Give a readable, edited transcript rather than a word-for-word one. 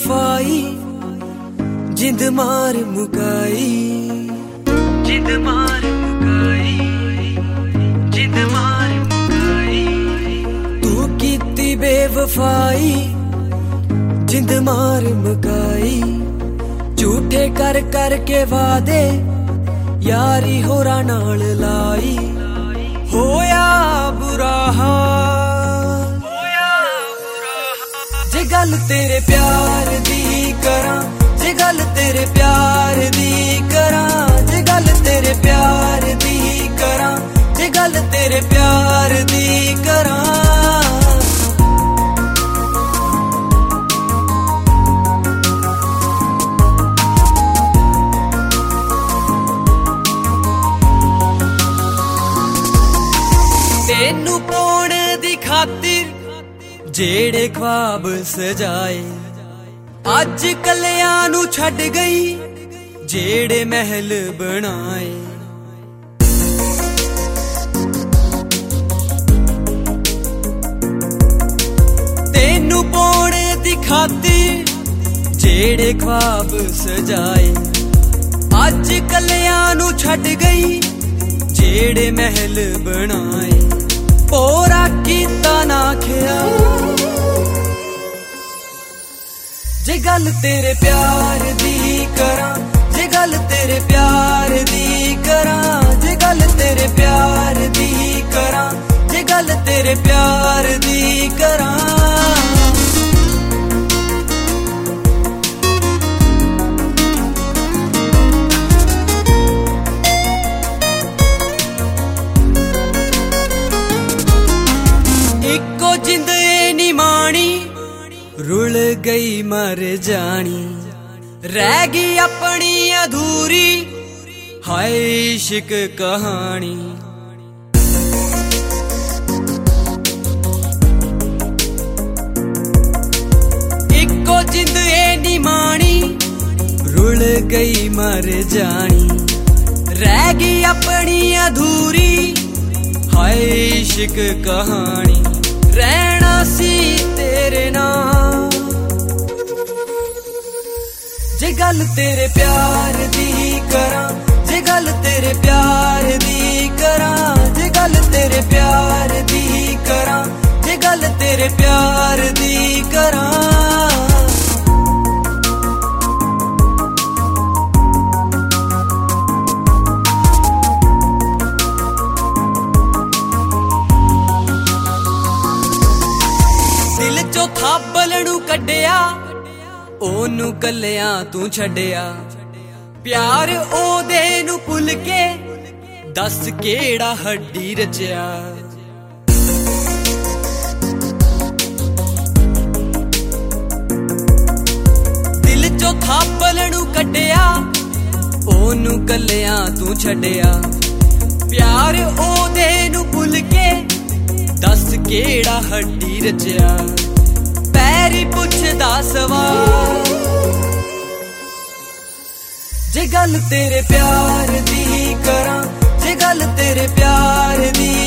बेवफाई जिंद मार मुकाई, जिंद मार मुकाई, जिंद मार मुकाई। तू कीती बेवफाई जिंद मार मुकाई, झूठे कर कर के वादे यारी होरा नाल लाई। होया बुरा हाल, जे गल तेरे प्यार दी करा, जे गल तेरे प्यार दी करा, जे गल तेरे प्यार दी करा, जे गल तेरे प्यार दी करा। तेनू पाउण दी खातिर जेड़े ख्वाब सजाए, अज कलियां नू छड्ड गई जेड़े महल बनाए। तेनू पाउण दी खातिर जेड़े ख्वाब सजाए, अज कलियां नू छड्ड गई जेड़े महल बनाए। पोरा कीता ना खिया, जे गल तेरे प्यार दी करा, जे गल तेरे प्यार दी करा, जे गल तेरे प्यार दी करा, जे गल तेरे प्यार दी करा। जिंद नी मानी रुल गई मर जानी, रह गई अपनी अधूरी हाय इश्क कहानी। इको जिंद नी मानी रुल गई मर जानी, रह गई अपनी अधूरी हाय इश्क कहानी। रहना सी तेरे नाल, जे गल तेरे प्यार दी करा, जे गल तेरे प्यार दी करा, जे गल तेरे प्यार दी करा, जे गल तेरे प्यार दी करा। दिल चो थाबल नू कड्डिया, ओनू कलियां तू छड्डिया। प्यार ओदे नू भुल के दस केड़ा हड्डी रचिया। दिल चो थाबल नू कड्डिया, ओनू कलियां तू छड्डिया। प्यार ओदे नू भुल के दस केड़ा हड्डी रचिया। पैरी पुछदा सवाल, जे गल तेरे प्यार दी करा, जे गल तेरे प्यार दी